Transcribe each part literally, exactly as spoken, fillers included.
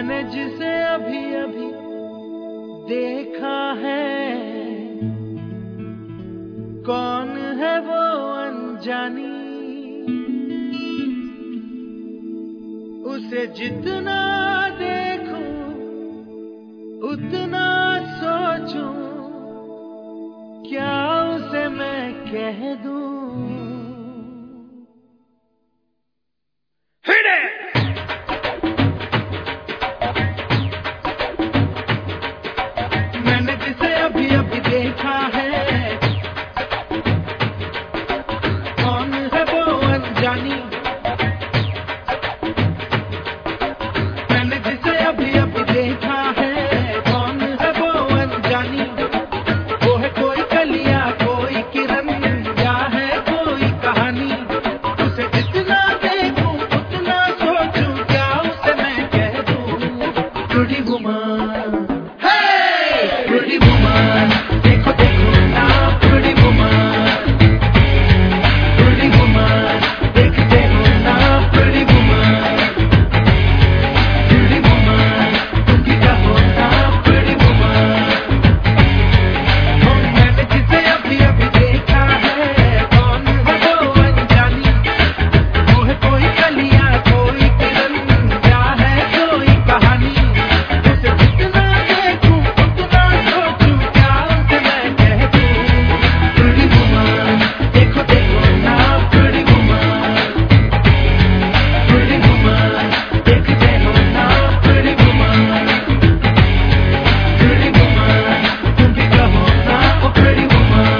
मैंने जिसे अभी अभी देखा है, कौन है वो अनजानी। उसे जितना देखूं उतना सोचूं, क्या उसे मैं कह दूं। मैंने जिसे अभी अभी देखा है, कौन है वो अनजानी। मैंने जिसे अभी अभी देखा है, कौन है वो अनजानी। वो है कोई कलिया, कोई किरण, या है कोई कहानी। उसे जितना देखूं उतना सोचूं, क्या उसे मैं कह दूं। Pretty woman, hey, pretty woman, देखो देखो ना pretty woman, pretty woman, देखते हो ना pretty woman, pretty woman, तुम भी कहो ना pretty woman। ओ मैंने जिसे अभी अभी देखा है, कौन है वो अनजानी। वो है कोई कलिया, कोई किरण, या है कोई कहानी। उसे जितना देखूं उतना सोचूं, क्या उसे मैं कह दूं। Pretty woman, देखो देखो ना pretty woman, pretty woman, देखते हो ना pretty woman, pretty woman, तुम भी कहो ना ओ pretty woman।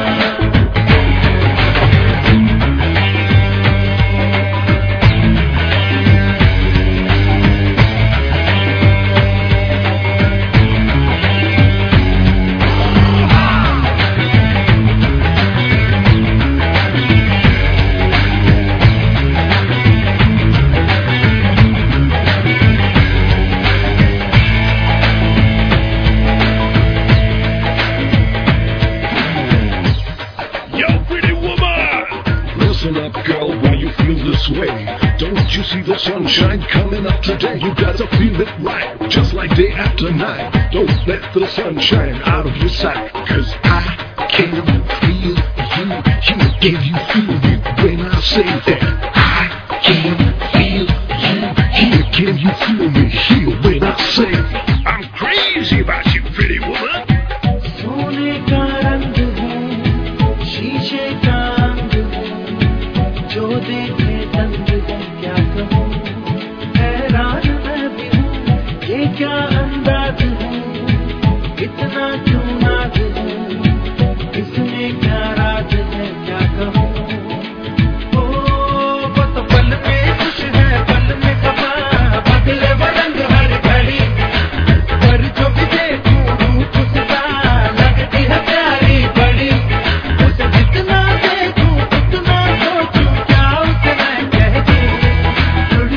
Yo, pretty woman! Listen up, girl, why you feel this way? Don't you see the sunshine coming up today? You gotta feel it right, just like day after night. Don't let the sunshine out of your sight, cause I can feel you here. Can you feel me when I say that? I can feel you here. Can you feel me here when I say I'm crazy about you, pretty woman? सोने का रंग है, शीशे का अंग है, जो देखे दंग है, क्या कहूँ। हैरान मैं भी हूँ, ये क्या अंदाज है, इतना क्यों नाज है, इसमें क्या राज है, क्या कहूँ। ओ वो तो पल में खुश है, पल में खफा, बदले वो रंग हर घड़ी। पर जो भी देखूं रूप उसका, लगती है प्यारी बड़ी। उसे जितना देखूं उतना सोचूं, क्या उसे मैं कह दूं। Pretty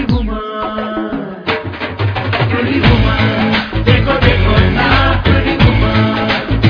woman, pretty woman, देखो देखो ना pretty woman,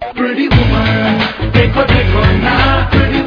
Pretty woman, देखो देखो ना, pretty